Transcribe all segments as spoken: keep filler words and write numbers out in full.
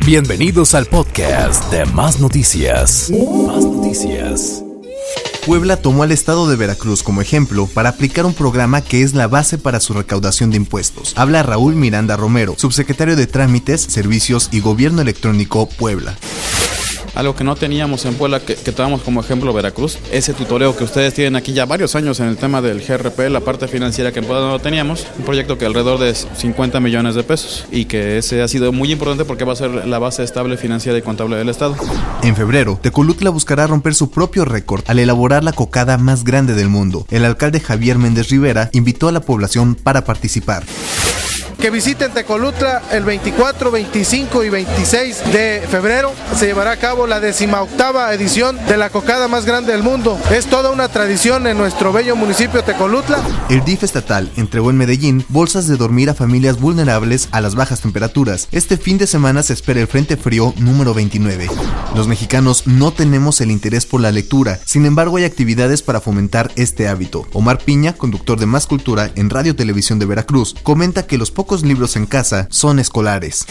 Bienvenidos al podcast de Más Noticias. Más Noticias. Puebla tomó al estado de Veracruz como ejemplo para aplicar un programa que es la base para su recaudación de impuestos. Habla Raúl Miranda Romero, subsecretario de Trámites, Servicios y Gobierno Electrónico, Puebla. Algo que no teníamos en Puebla, que, que tomamos como ejemplo Veracruz, ese tutoreo que ustedes tienen aquí ya varios años en el tema del G R P, la parte financiera que en Puebla no lo teníamos, un proyecto que alrededor de cincuenta millones de pesos y que ese ha sido muy importante porque va a ser la base estable financiera y contable del Estado. En febrero, Tecolutla buscará romper su propio récord al elaborar la cocada más grande del mundo. El alcalde Javier Méndez Rivera invitó a la población para participar. Que visiten Tecolutla el veinticuatro, veinticinco y veintiséis de febrero. Se llevará a cabo la decimoctava edición de la cocada más grande del mundo. Es toda una tradición en nuestro bello municipio Tecolutla. El D I F estatal entregó en Medellín bolsas de dormir a familias vulnerables a las bajas temperaturas. Este fin de semana se espera el Frente Frío número veintinueve. Los mexicanos no tenemos el interés por la lectura, sin embargo hay actividades para fomentar este hábito. Omar Piña, conductor de Más Cultura en Radio Televisión de Veracruz, comenta que los pocos libros en casa son escolares.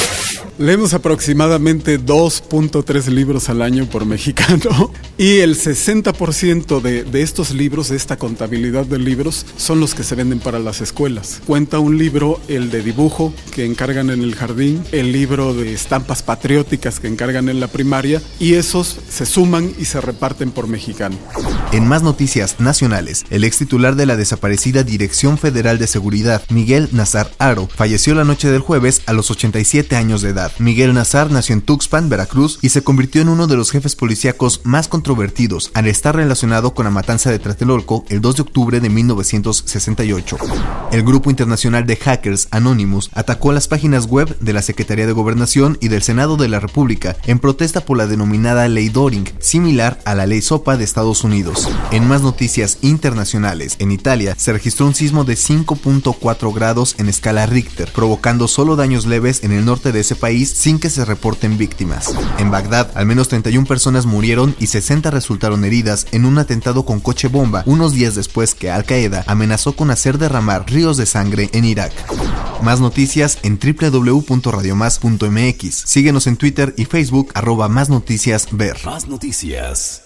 Leemos aproximadamente dos punto tres libros al año por mexicano y el sesenta por ciento de, de estos libros, de esta contabilidad de libros, son los que se venden para las escuelas. Cuenta un libro, el de dibujo, que encargan en el jardín, el libro de estampas patrióticas que encargan en la primaria, y esos se suman y se reparten por mexicano. En más noticias nacionales, el ex titular de la desaparecida Dirección Federal de Seguridad, Miguel Nazar Haro, falleció la noche del jueves a los ochenta y siete años de edad. Miguel Nazar nació en Tuxpan, Veracruz, y se convirtió en uno de los jefes policíacos más controvertidos al estar relacionado con la matanza de Tlatelolco el dos de octubre de mil novecientos sesenta y ocho. El grupo internacional de hackers Anonymous atacó las páginas web de la Secretaría de Gobernación y del Senado de la República en protesta por la denominada Ley Doring, similar a la Ley Sopa de Estados Unidos. En más noticias internacionales, en Italia se registró un sismo de cinco punto cuatro grados en escala Richter, provocando solo daños leves en el norte de ese país sin que se reporten víctimas. En Bagdad, al menos treinta y una personas murieron y sesenta resultaron heridas en un atentado con coche bomba unos días después que Al Qaeda amenazó con hacer derramar ríos de sangre en Irak. Más noticias en doble u doble u doble u punto radio más punto m x. Síguenos en Twitter y Facebook, arroba Más Noticias Ver. Más Noticias.